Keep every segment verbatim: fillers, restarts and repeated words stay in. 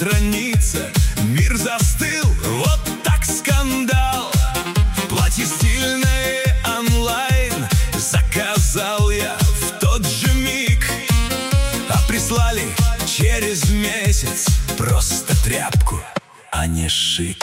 страница, мир застыл, вот так скандал. Платье стильное онлайн заказал я в тот же миг, а прислали через месяц просто тряпку, а не шик.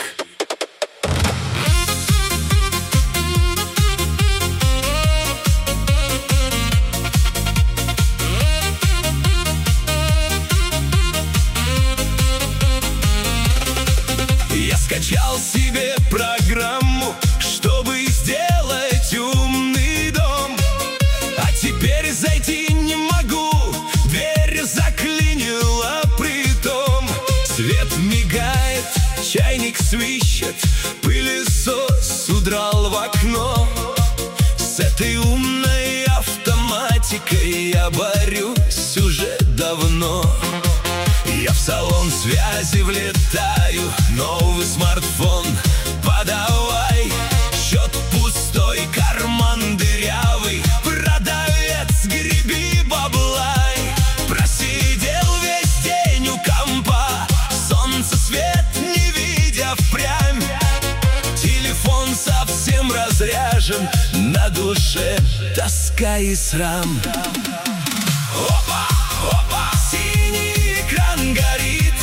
Я скачал себе программу, чтобы сделать умный дом, а теперь зайти не могу, дверь заклинила притом. Свет мигает, чайник свищет, пылесос удрал в окно. С этой умной автоматикой я борюсь уже давно. Я в салон связи влетаю, новый смартфон подавай. Счет пустой, карман дырявый, продавец, греби баблай. Просидел весь день у компа, солнце свет не видя впрямь. Телефон совсем разряжен, на душе тоска и срам. Опа, опа, синий экран горит,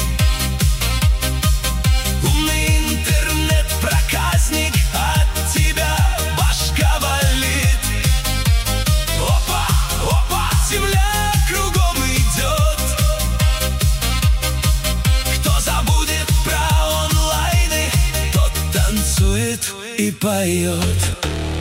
умный интернет проказник, от тебя башка болит. Опа, опа, земля кругом идет. Кто забудет про онлайны, тот танцует и поет.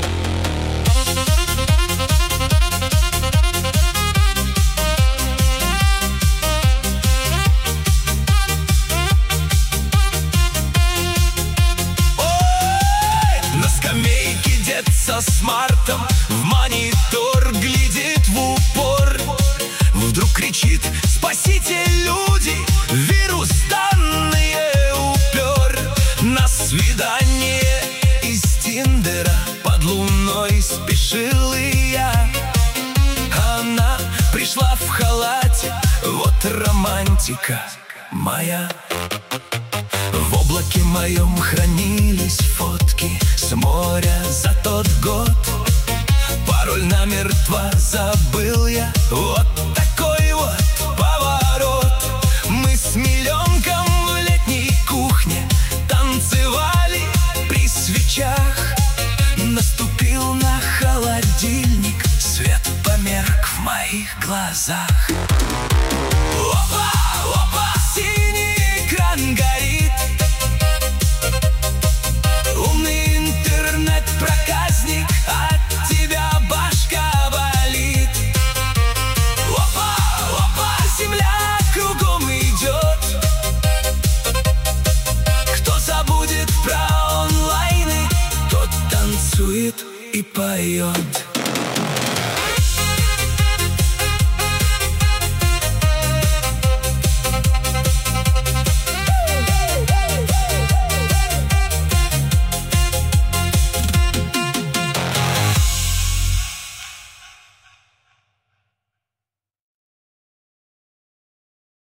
Со смартом в монитор глядит в упор. Вдруг кричит: спасите, люди, вирус данные упер. На свидание из Тиндера под луной спешил и я. Она пришла в халате, вот романтика моя. В облаке моем хранились фотки с моря за тот год. Пароль намертво забыл я, вот такой вот поворот. Мы с миллионком в летней кухне танцевали при свечах. Наступил на холодильник, свет померк в моих глазах.